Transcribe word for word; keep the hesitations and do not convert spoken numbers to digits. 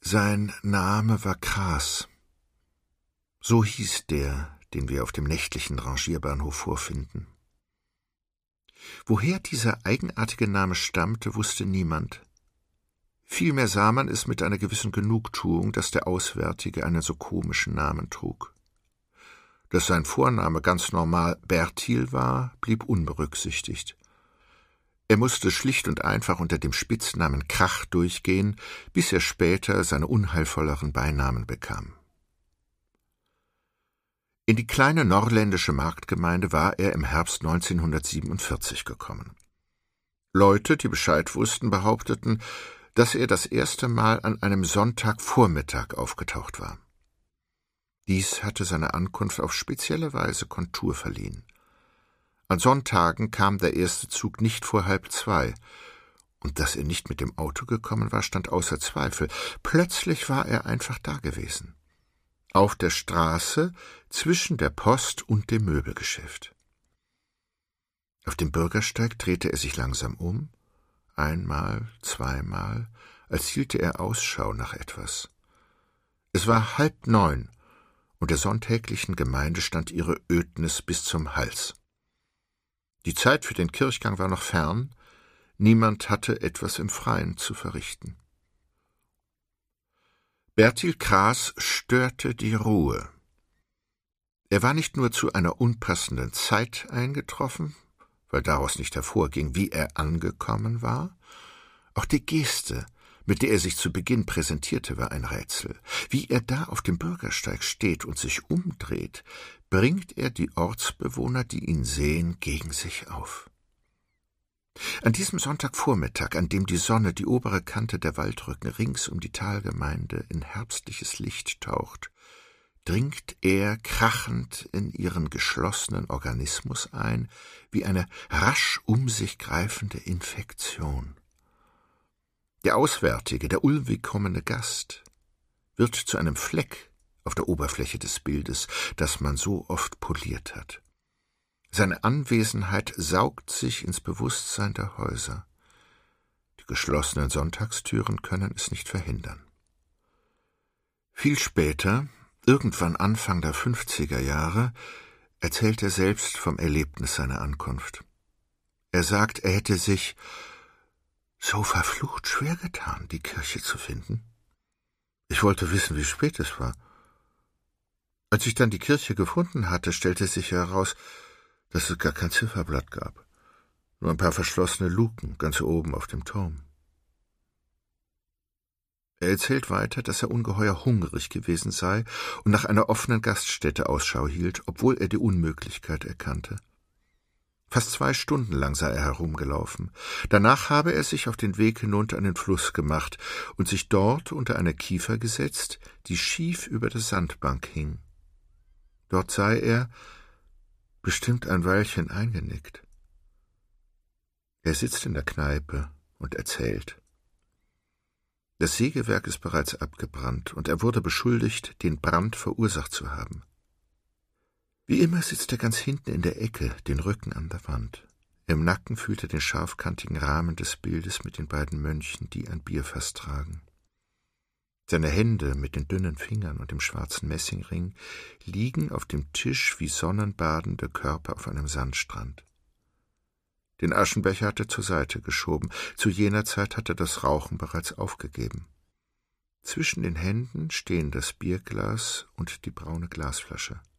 Sein Name war Kraas. So hieß der, den wir auf dem nächtlichen Rangierbahnhof vorfinden. Woher dieser eigenartige Name stammte, wusste niemand. Vielmehr sah man es mit einer gewissen Genugtuung, dass der Auswärtige einen so komischen Namen trug. Dass sein Vorname ganz normal Bertil war, blieb unberücksichtigt. Er musste schlicht und einfach unter dem Spitznamen Krach durchgehen, bis er später seine unheilvolleren Beinamen bekam. In die kleine norländische Marktgemeinde war er im Herbst neunzehnhundertsiebenundvierzig gekommen. Leute, die Bescheid wussten, behaupteten, dass er das erste Mal an einem Sonntagvormittag aufgetaucht war. Dies hatte seiner Ankunft auf spezielle Weise Kontur verliehen. An Sonntagen kam der erste Zug nicht vor halb zwei, und dass er nicht mit dem Auto gekommen war, stand außer Zweifel. Plötzlich war er einfach dagewesen. Auf der Straße, zwischen der Post und dem Möbelgeschäft. Auf dem Bürgersteig drehte er sich langsam um, einmal, zweimal, als hielte er Ausschau nach etwas. Es war halb neun, und der sonntäglichen Gemeinde stand ihre Ödnis bis zum Hals. Die Zeit für den Kirchgang war noch fern, niemand hatte etwas im Freien zu verrichten. Bertil Kraas störte die Ruhe. Er war nicht nur zu einer unpassenden Zeit eingetroffen, weil daraus nicht hervorging, wie er angekommen war, auch die Geste, mit der er sich zu Beginn präsentierte, war ein Rätsel. Wie er da auf dem Bürgersteig steht und sich umdreht, bringt er die Ortsbewohner, die ihn sehen, gegen sich auf. An diesem Sonntagvormittag, an dem die Sonne die obere Kante der Waldrücken rings um die Talgemeinde in herbstliches Licht taucht, dringt er krachend in ihren geschlossenen Organismus ein, wie eine rasch um sich greifende Infektion. Der Auswärtige, der ulmig kommende Gast, wird zu einem Fleck auf der Oberfläche des Bildes, das man so oft poliert hat. Seine Anwesenheit saugt sich ins Bewusstsein der Häuser. Die geschlossenen Sonntagstüren können es nicht verhindern. Viel später, irgendwann Anfang der fünfziger Jahre, erzählt er selbst vom Erlebnis seiner Ankunft. Er sagt, er hätte sich so verflucht schwer getan, die Kirche zu finden. Ich wollte wissen, wie spät es war. Als ich dann die Kirche gefunden hatte, stellte sich heraus, dass es gar kein Zifferblatt gab, nur ein paar verschlossene Luken ganz oben auf dem Turm. Er erzählt weiter, dass er ungeheuer hungrig gewesen sei und nach einer offenen Gaststätte Ausschau hielt, obwohl er die Unmöglichkeit erkannte. Fast zwei Stunden lang sei er herumgelaufen. Danach habe er sich auf den Weg hinunter an den Fluss gemacht und sich dort unter eine Kiefer gesetzt, die schief über der Sandbank hing. Dort sei er bestimmt ein Weilchen eingenickt. Er sitzt in der Kneipe und erzählt. Das Sägewerk ist bereits abgebrannt, und er wurde beschuldigt, den Brand verursacht zu haben. Wie immer sitzt er ganz hinten in der Ecke, den Rücken an der Wand. Im Nacken fühlt er den scharfkantigen Rahmen des Bildes mit den beiden Mönchen, die ein Bierfass tragen. Seine Hände mit den dünnen Fingern und dem schwarzen Messingring liegen auf dem Tisch wie sonnenbadende Körper auf einem Sandstrand. Den Aschenbecher hat er zur Seite geschoben. Zu jener Zeit hat er das Rauchen bereits aufgegeben. Zwischen den Händen stehen das Bierglas und die braune Glasflasche.